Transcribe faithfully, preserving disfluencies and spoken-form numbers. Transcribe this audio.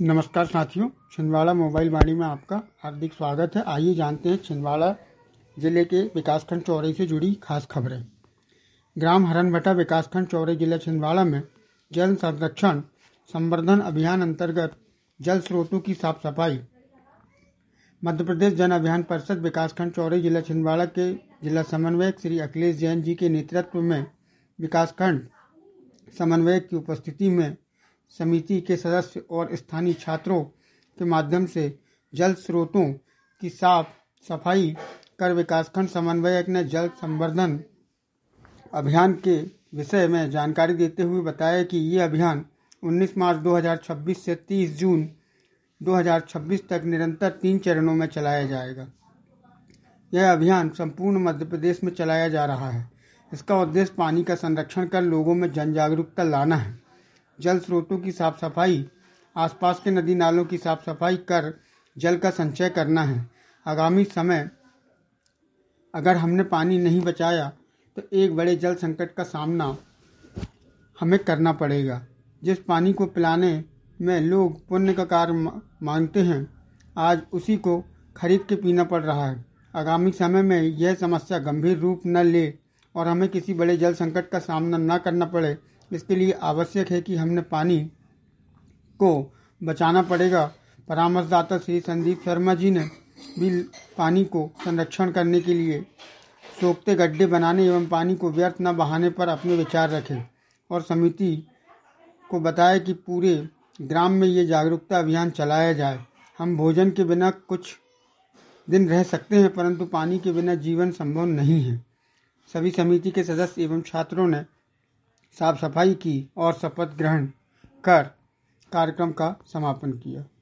नमस्कार साथियों, छिंदवाड़ा मोबाइल वाणी में आपका हार्दिक स्वागत है। आइए जानते हैं छिंदवाड़ा जिले के विकासखंड चौरई से जुड़ी खास खबरें। ग्राम हरनभट्टा विकासखंड चौरई जिला छिंदवाड़ा में जल संरक्षण संवर्धन अभियान अंतर्गत जल स्रोतों की साफ सफाई। मध्य प्रदेश जन अभियान परिषद विकासखंड चौरई जिला छिंदवाड़ा के जिला समन्वयक श्री अखिलेश जैन जी के नेतृत्व में विकासखंड समन्वयक की उपस्थिति में समिति के सदस्य और स्थानीय छात्रों के माध्यम से जल स्रोतों की साफ सफाई कर विकासखंड समन्वयक ने जल संवर्धन अभियान के विषय में जानकारी देते हुए बताया कि ये अभियान उन्नीस मार्च दो हज़ार छब्बीस से तीस जून दो हज़ार छब्बीस तक निरंतर तीन चरणों में चलाया जाएगा। यह अभियान संपूर्ण मध्य प्रदेश में चलाया जा रहा है। इसका उद्देश्य पानी का संरक्षण कर लोगों में जन जागरूकता लाना है, जल स्रोतों की साफ सफाई, आसपास के नदी नालों की साफ सफाई कर जल का संचय करना है। आगामी समय अगर हमने पानी नहीं बचाया तो एक बड़े जल संकट का सामना हमें करना पड़ेगा। जिस पानी को पिलाने में लोग पुण्य का कार्य मानते हैं, आज उसी को खरीद के पीना पड़ रहा है। आगामी समय में यह समस्या गंभीर रूप न ले और हमें किसी बड़े जल संकट का सामना न करना पड़े, इसके लिए आवश्यक है कि हमने पानी को बचाना पड़ेगा। परामर्शदाता श्री संदीप शर्मा जी ने भी पानी को संरक्षण करने के लिए सोखते गड्ढे बनाने एवं पानी को व्यर्थ न बहाने पर अपने विचार रखे और समिति को बताया कि पूरे ग्राम में ये जागरूकता अभियान चलाया जाए। हम भोजन के बिना कुछ दिन रह सकते हैं, परंतु पानी के बिना जीवन संभव नहीं है। सभी समिति के सदस्य एवं छात्रों ने साफ सफाई की और शपथ ग्रहण कर कार्यक्रम का समापन किया।